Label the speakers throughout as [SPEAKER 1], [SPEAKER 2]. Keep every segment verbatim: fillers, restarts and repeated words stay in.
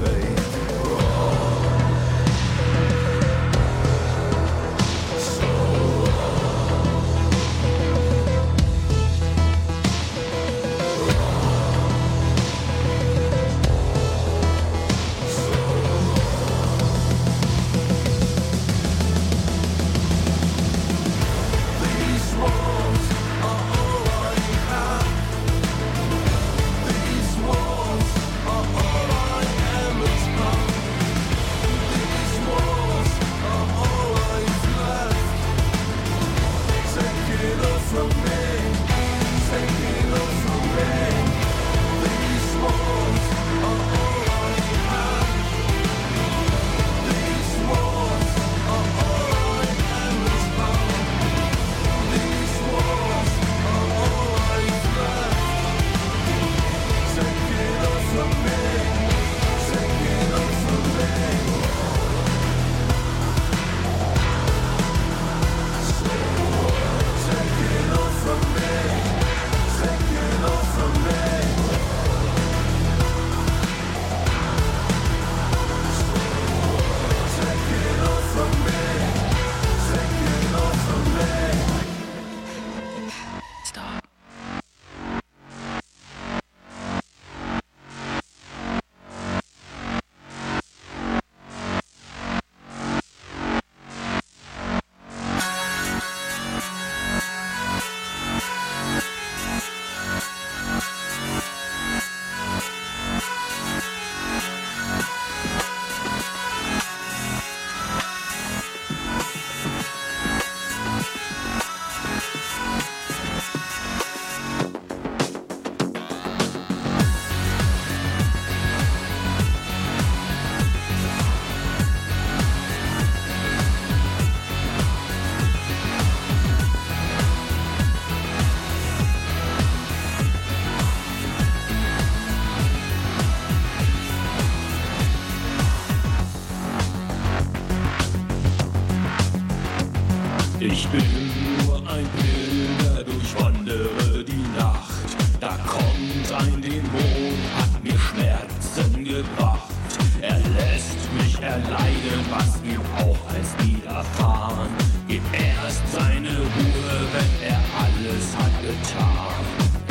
[SPEAKER 1] Ich bin nur ein Pilger, durchwandere die Nacht. Da kommt ein Dämon, hat mir Schmerzen gebracht. Er lässt mich erleiden, was ihm auch einst widerfahren. Gibt erst seine Ruhe, wenn er alles hat getan.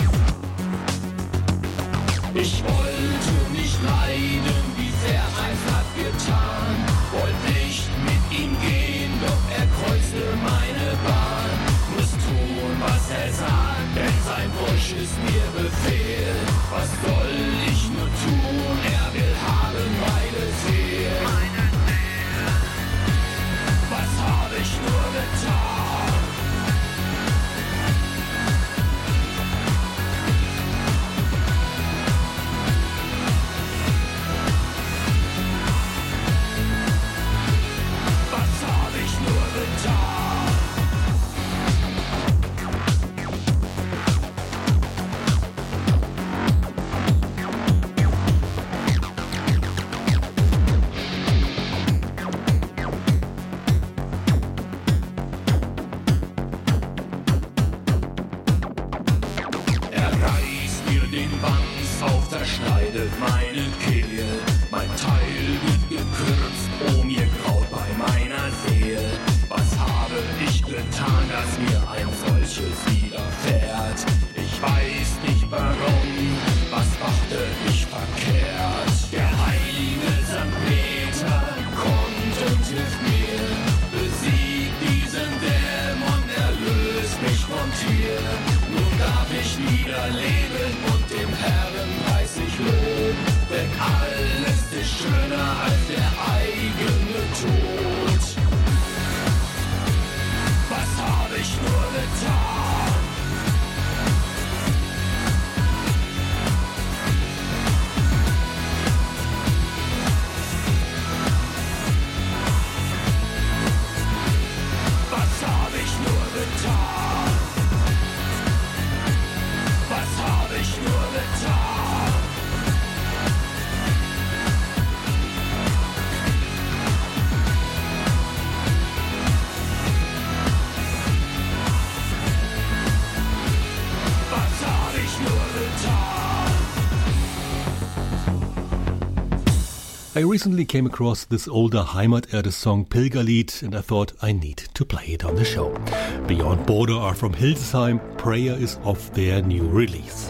[SPEAKER 1] Ich wollte nicht leiden, wie sehr eins hat getan. Wollte nicht mit ihm gehen, doch er kreuzte meine Bahn. Muss tun, was er sagt, denn sein Wunsch ist mir Befehl. Was soll ich nur tun? Er will haben meine Seele. Was hab ich nur getan? Was hab ich nur getan? Zerschneidet meine Kehle, mein Teil wird gekürzt, oh mir graut bei meiner Seele. Was habe ich getan, dass mir ein solches widerfährt? Ich weiß nicht warum, was machte ich verkehrt? Der heilige Sankt Peter kommt und hilft mir, besiegt diesen Dämon, erlöst mich vom Tier. Nun darf ich wieder leben und dem Herrn preis ich Lob, denn alles ist schöner als der eigene Tod. Was hab ich nur getan? Was hab ich nur getan? Was hab ich nur getan?
[SPEAKER 2] I recently came across this older Heimaterde song Pilgerlied and I thought I need to play it on the show. Beyond Border are from Hildesheim. Prayer is off their new release.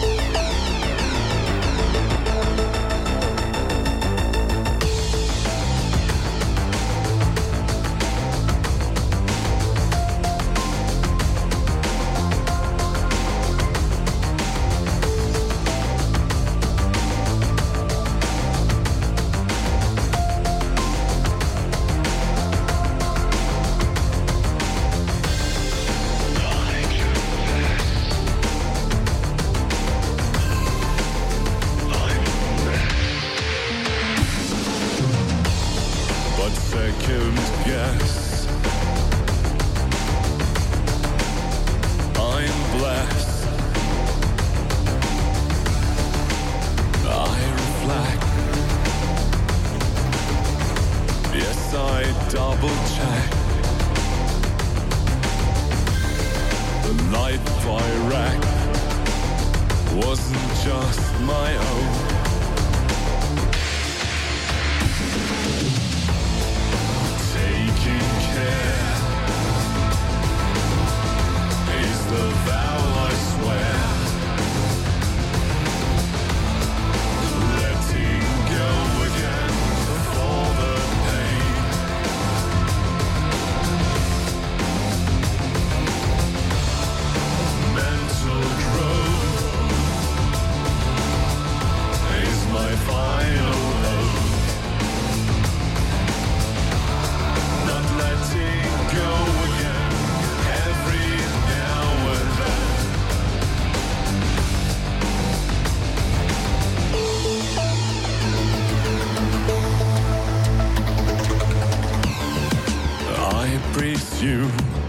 [SPEAKER 1] You.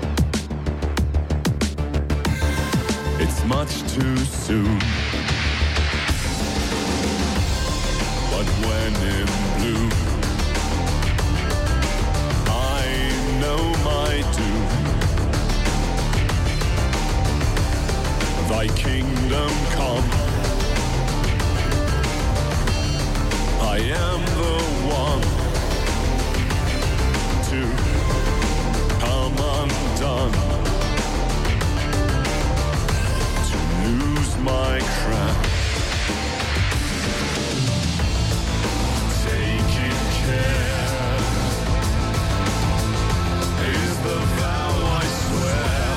[SPEAKER 1] It's much too soon, but when in bloom, I know my doom. Thy kingdom come, I am the one to come undone, to lose my crown, taking care is the vow I swear,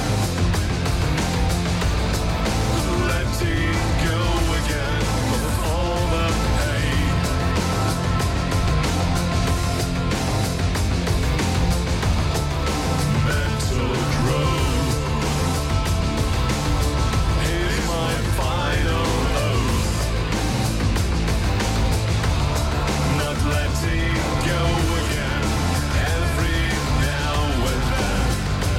[SPEAKER 1] letting go again of all the pain. Mental growth is my final oath, not letting go again every now and then.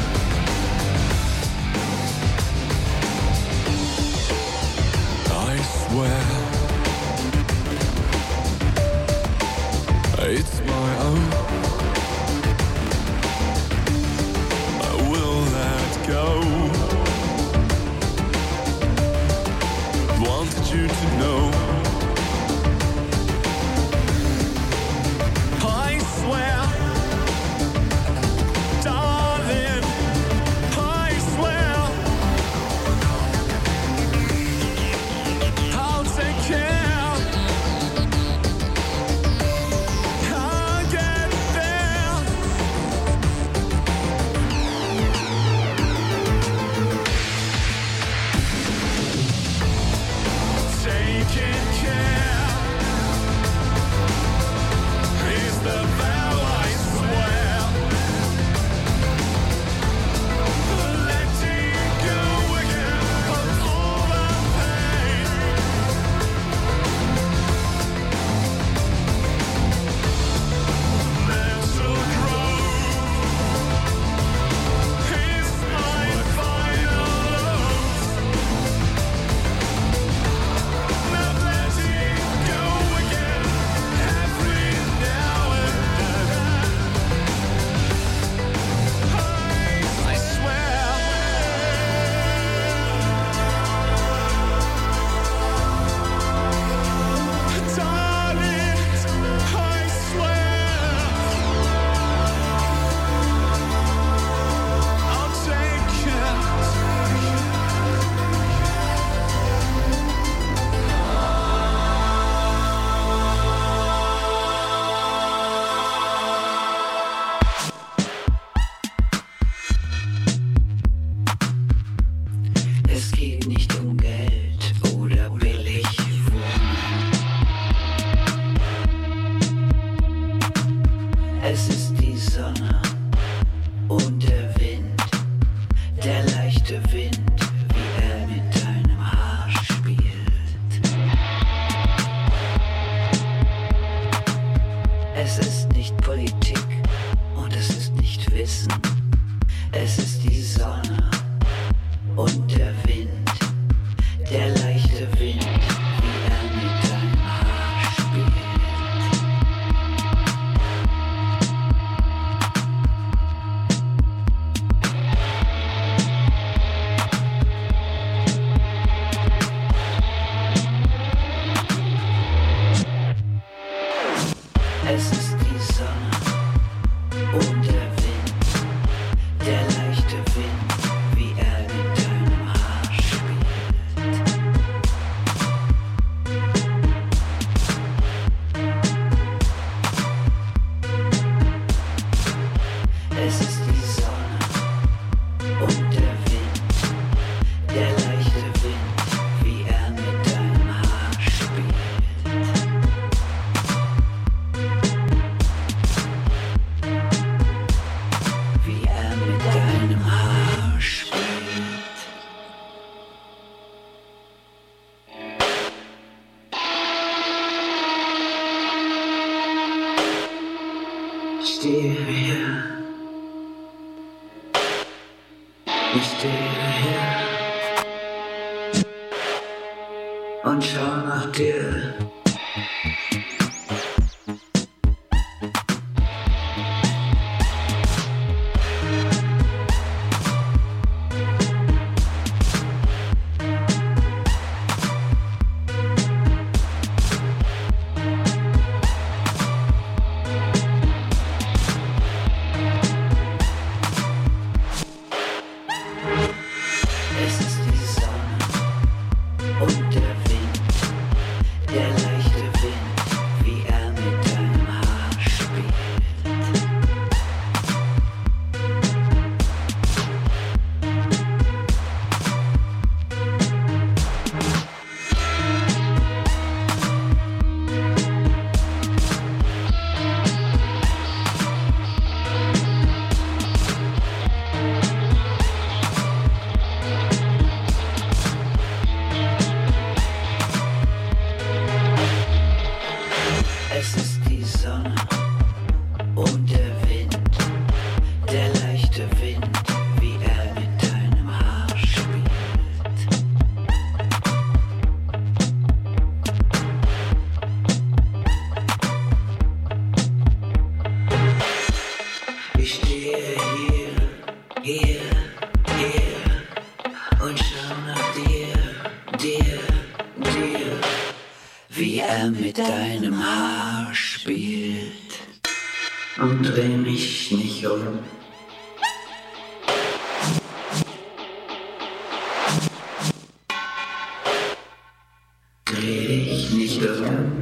[SPEAKER 1] I swear it's my own. Go. Wanted you to know, I swear, darling, I swear, I'll take care, I'll get there.
[SPEAKER 3] Es ist die Sonne und der Wind, der leichte Wind, wie er mit deinem Haar spielt. Es ist nicht Politik und es ist nicht Wissen. Es ist die Sonne und der Wind, der leichte Wind, wie er mit deinem Haar spielt. Es ist die Sonne und der Wind, der leichte Wind, wie er mit deinem Haar spielt. Es ist die Sonne und der Wind, der leichte Wind, wie er mit deinem Haar spielt. Wie er mit deinem Haar spielt. Ich stehe hier, ich stehe hier und schau nach dir. Es ist die Sonne und der Wind, der leichte Wind, wie er mit deinem Haar spielt. Es ist die Sonne und der Wind, der leichte Wind, wie er mit deinem Haar spielt. Ich stehe hier, hier, hier und schau nach dir, dir, dir, wie er mit deinem Haar spielt. Und dreh mich nicht um. Dreh dich nicht um.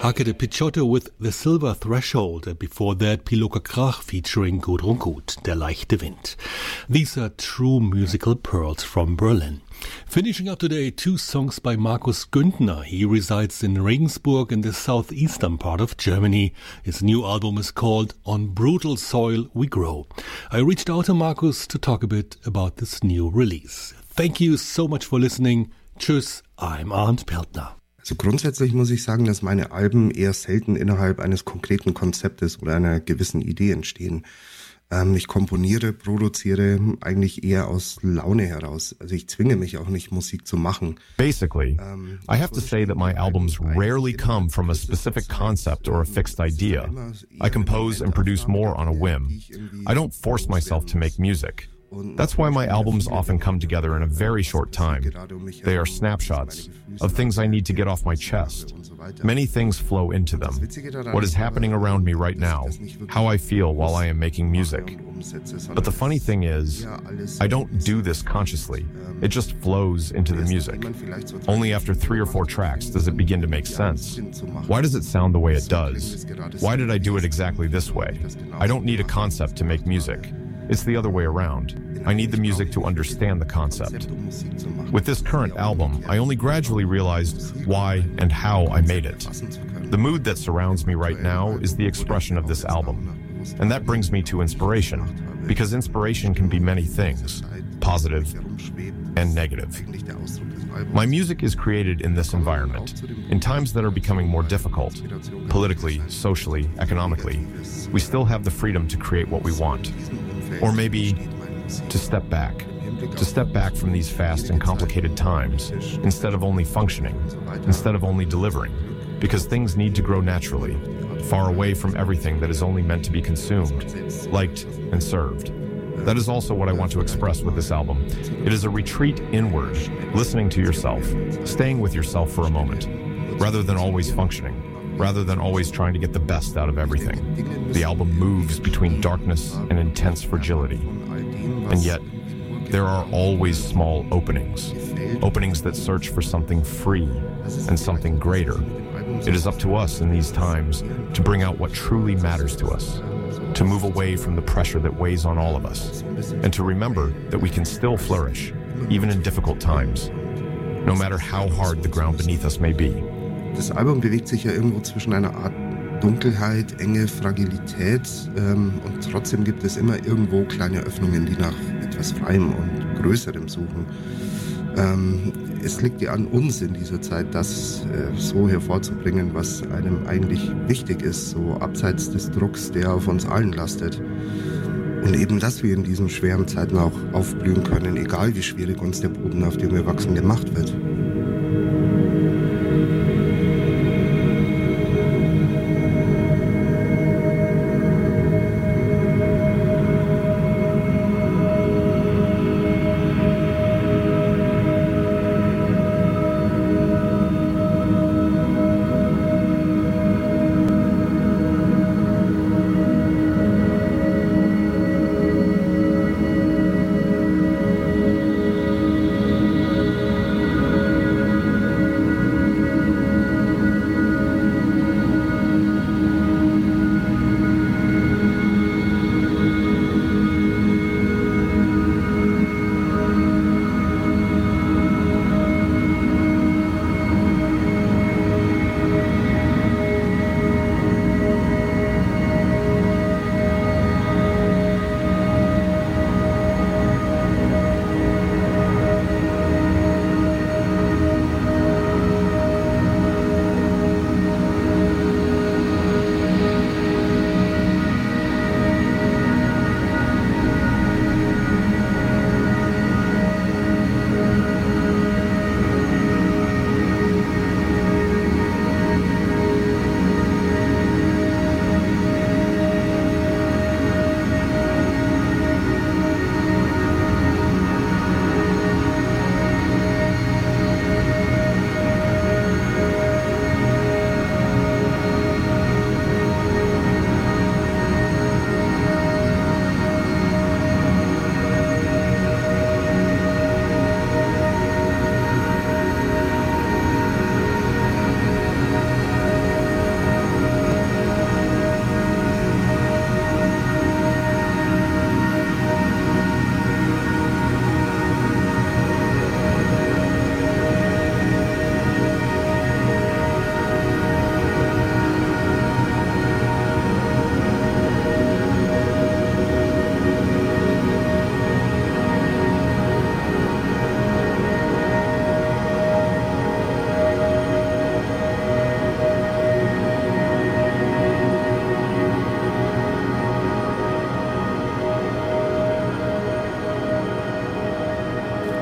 [SPEAKER 2] Hake de Picciotto with The Silver Threshold, and before that Piloka Krach featuring Gudrun Gut, Der leichte Wind. These are true musical pearls from Berlin. Finishing up today, two songs by Markus Güntner. He resides in Regensburg in the southeastern part of Germany. His new album is called On Brutal Soil We Grow. I reached out to Markus to talk a bit about this new release. Thank you so much for listening. Tschüss, I'm Arndt Peltner.
[SPEAKER 4] Also grundsätzlich muss ich sagen, dass meine Alben eher selten innerhalb eines konkreten Konzeptes oder einer gewissen Idee entstehen. Ähm, ich komponiere, produziere eigentlich eher aus Laune heraus. Also ich zwinge mich auch nicht, Musik zu machen.
[SPEAKER 5] Basically, I have to say that my albums rarely come from a specific concept or a fixed idea. I compose and produce more on a whim. I don't force myself to make music. That's why my albums often come together in a very short time. They are snapshots of things I need to get off my chest. Many things flow into them. What is happening around me right now, how I feel while I am making music. But the funny thing is, I don't do this consciously. It just flows into the music. Only after three or four tracks does it begin to make sense. Why does it sound the way it does? Why did I do it exactly this way? I don't need a concept to make music. It's the other way around. I need the music to understand the concept. With this current album, I only gradually realized why and how I made it. The mood that surrounds me right now is the expression of this album. And that brings me to inspiration, because inspiration can be many things, positive and negative. My music is created in this environment, in times that are becoming more difficult, politically, socially, economically. We still have the freedom to create what we want. Or maybe to step back, to step back from these fast and complicated times, instead of only functioning, instead of only delivering, because things need to grow naturally, far away from everything that is only meant to be consumed, liked, and served. That is also what I want to express with this album. It is a retreat inward, listening to yourself, staying with yourself for a moment, rather than always functioning. Rather than always trying to get the best out of everything. The album moves between darkness and intense fragility. And yet, there are always small openings. Openings that search for something free and something greater. It is up to us in these times to bring out what truly matters to us. To move away from the pressure that weighs on all of us. And to remember that we can still flourish, even in difficult times. No matter how hard the ground beneath us may be.
[SPEAKER 4] Das Album bewegt sich ja irgendwo zwischen einer Art Dunkelheit, Enge, Fragilität ähm, und trotzdem gibt es immer irgendwo kleine Öffnungen, die nach etwas Freiem und Größerem suchen. Ähm, es liegt ja an uns in dieser Zeit, das äh, so hervorzubringen, was einem eigentlich wichtig ist, so abseits des Drucks, der auf uns allen lastet. Und eben, dass wir in diesen schweren Zeiten auch aufblühen können, egal wie schwierig uns der Boden, auf dem wir wachsen, gemacht wird.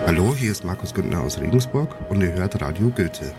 [SPEAKER 4] Hallo, hier ist Markus Güntner aus Regensburg und ihr hört Radio Goethe.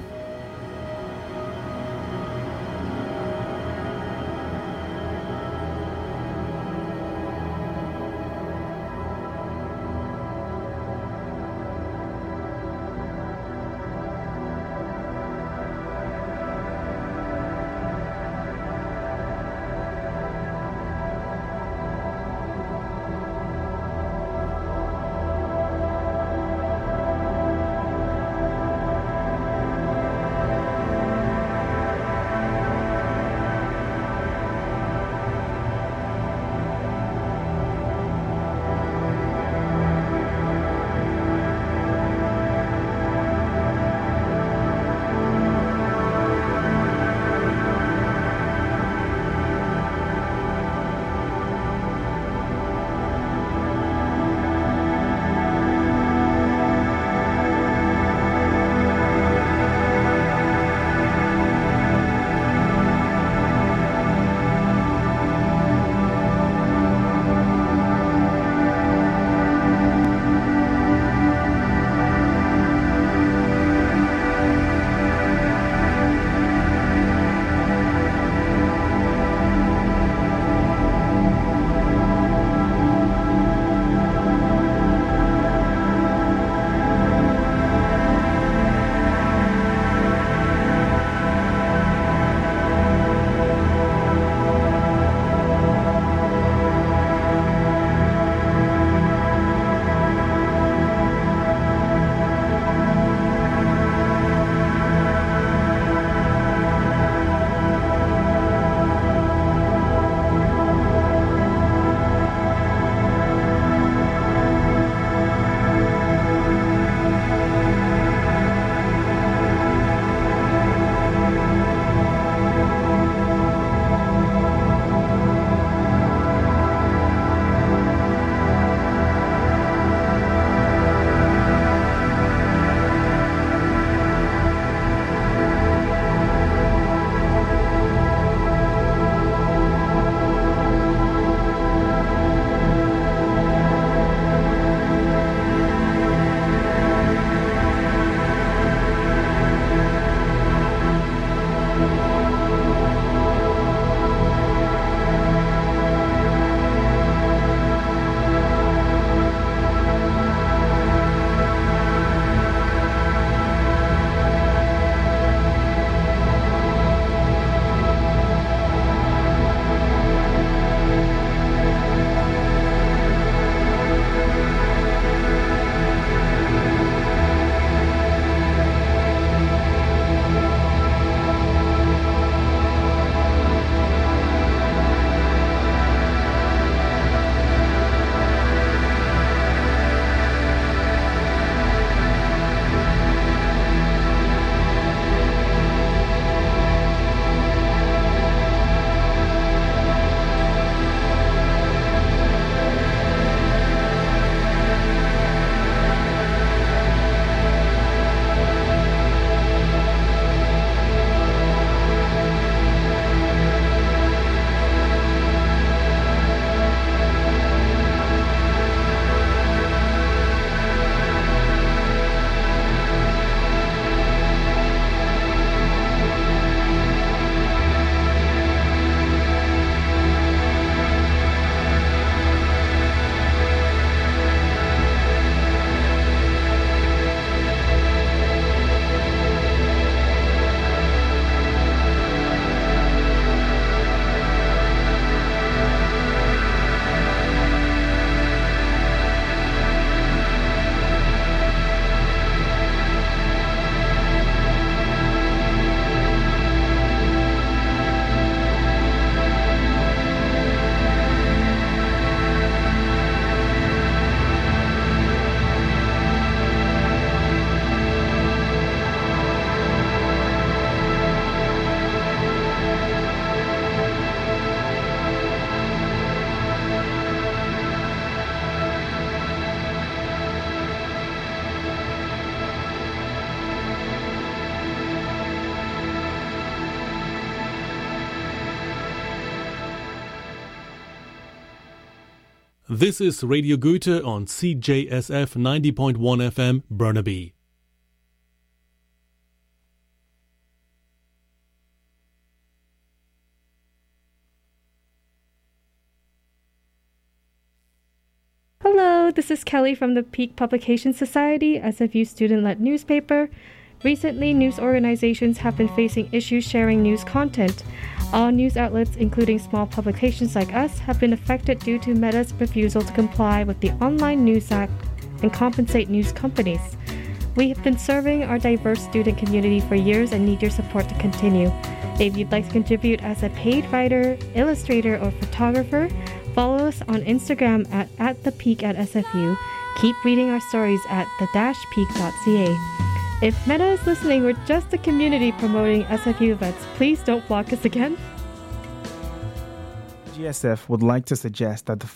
[SPEAKER 2] This is Radio Goethe on C J S F ninety point one F M, Burnaby.
[SPEAKER 6] Hello, this is Kelly from the Peak Publication Society, S F U student-led newspaper. Recently, news organizations have been facing issues sharing news content. All news outlets, including small publications like us, have been affected due to Meta's refusal to comply with the Online News Act and compensate news companies. We have been serving our diverse student community for years and need your support to continue. If you'd like to contribute as a paid writer, illustrator, or photographer, follow us on Instagram at, at the peak at S F U. Keep reading our stories at the dash peak dot c a. If Meta is listening, we're just a community promoting S F U events. Please don't block us again.
[SPEAKER 7] G S F would like to suggest that the